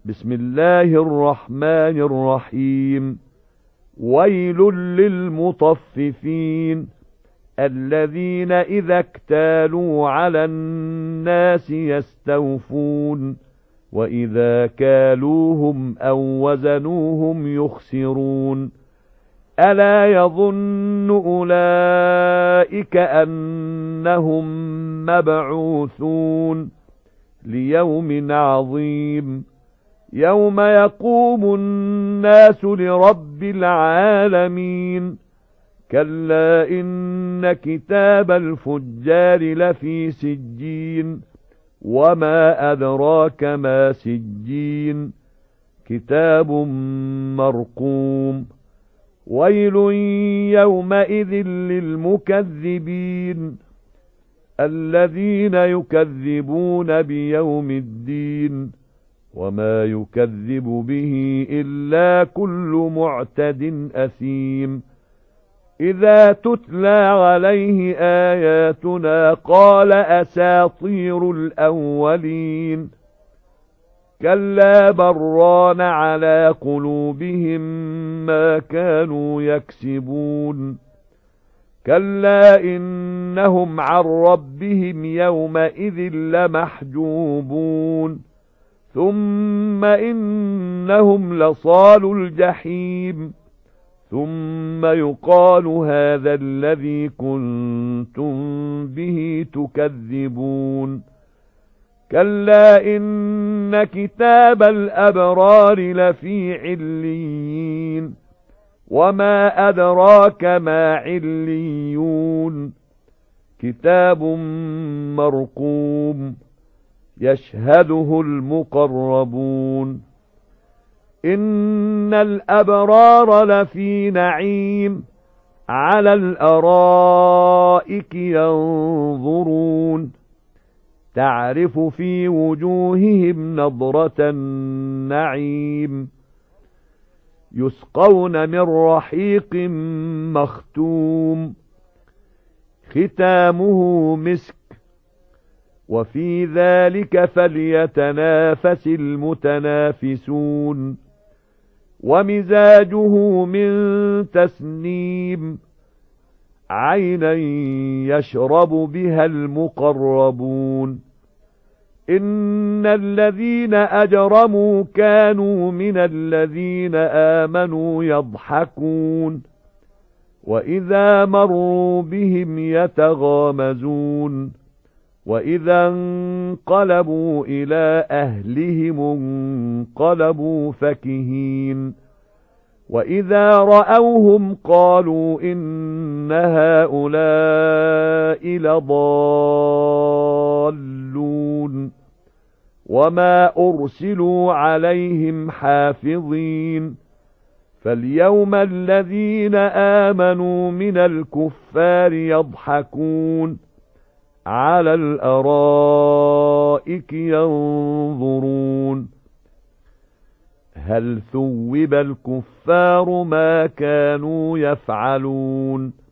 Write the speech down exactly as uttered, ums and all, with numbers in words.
بسم الله الرحمن الرحيم. ويل للمطففين الذين إذا اكتالوا على الناس يستوفون وإذا كالوهم أو وزنوهم يخسرون ألا يظن أولئك أنهم مبعوثون ليوم عظيم يوم يقوم الناس لرب العالمين كلا إن كتاب الفجار لفي سجين وما أدراك ما سجين كتاب مرقوم ويل يومئذ للمكذبين الذين يكذبون بيوم الدين وما يكذب به إلا كل معتد أثيم إذا تتلى عليه آياتنا قال أساطير الأولين كلا بران على قلوبهم ما كانوا يكسبون كلا إنهم عن ربهم يومئذ لمحجوبون ثم إنهم لصالوا الجحيم ثم يقال هذا الذي كنتم به تكذبون كلا إن كتاب الأبرار لفي عليين وما أدراك ما عليون كتاب مرقوم يشهده المقربون إن الأبرار لفي نعيم على الأرائك ينظرون تعرف في وجوههم نضرة النعيم يسقون من رحيق مختوم ختامه مسك وفي ذلك فليتنافس المتنافسون ومزاجه من تسنيم عينا يشرب بها المقربون إن الذين أجرموا كانوا من الذين آمنوا يضحكون وإذا مروا بهم يتغامزون وإذا انقلبوا إلى أهلهم انقلبوا فكهين وإذا رأوهم قالوا إن هؤلاء لضالون وما أرسلوا عليهم حافظين فاليوم الذين آمنوا من الكفار يضحكون على الأرائك ينظرون هل ثوب الكفار ما كانوا يفعلون